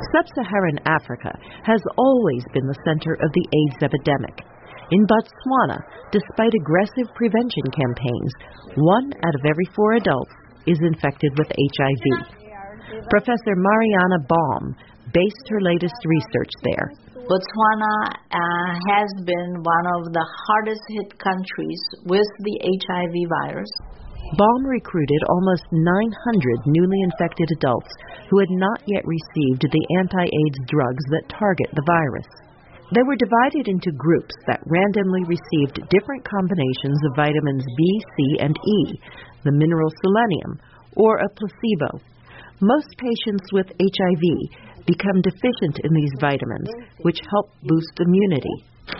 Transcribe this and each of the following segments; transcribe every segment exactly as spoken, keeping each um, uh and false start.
Sub-Saharan Africa has always been the center of the AIDS epidemic. In Botswana, despite aggressive prevention campaigns, one out of every four adults is infected with H I V. Professor Mariana Baum based her latest research there. Botswana uh, has been one of the hardest hit countries with the H I V virus. Baum recruited almost nine hundred newly infected adults who had not yet received the anti-AIDS drugs that target the virus. They were divided into groups that randomly received different combinations of vitamins B, C, and E, the mineral selenium, or a placebo. Most patients with H I V become deficient in these vitamins, which help boost immunity.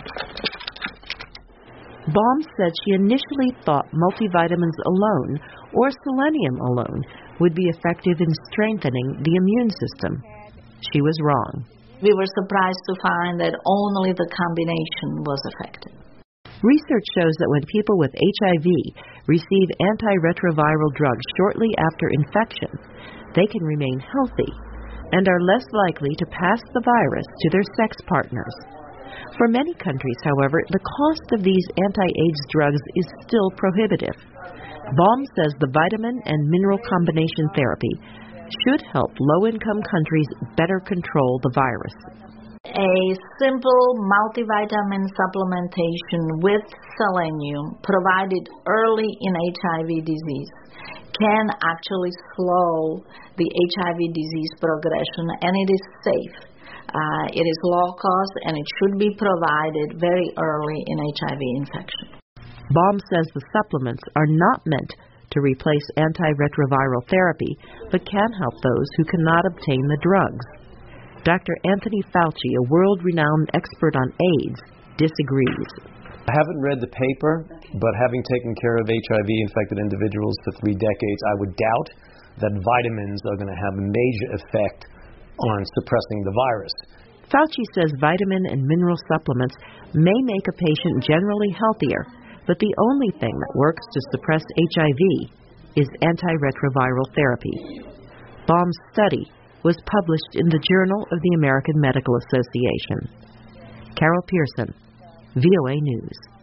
Baum said she initially thought multivitamins alone, or selenium alone, would be effective in strengthening the immune system. She was wrong. We were surprised to find that only the combination was effective. Research shows that when people with H I V receive antiretroviral drugs shortly after infection, they can remain healthy and are less likely to pass the virus to their sex partners. For many countries, however, the cost of these anti-AIDS drugs is still prohibitive. Baum says the vitamin and mineral combination therapy should help low-income countries better control the virus. A simple multivitamin supplementation with selenium provided early in H I V disease can actually slow the H I V disease progression, and it is safe. Uh, it is low cost, and it should be provided very early in H I V infection. Baum says the supplements are not meant to replace antiretroviral therapy, but can help those who cannot obtain the drugs. Doctor Anthony Fauci, a world-renowned expert on AIDS, disagrees. I haven't read the paper, but having taken care of H I V-infected individuals for three decades, I would doubt that vitamins are going to have a major effect on suppressing the virus. Fauci says vitamin and mineral supplements may make a patient generally healthier, but the only thing that works to suppress H I V is antiretroviral therapy. Baum's study was published in the Journal of the American Medical Association. Carol Pearson, V O A News.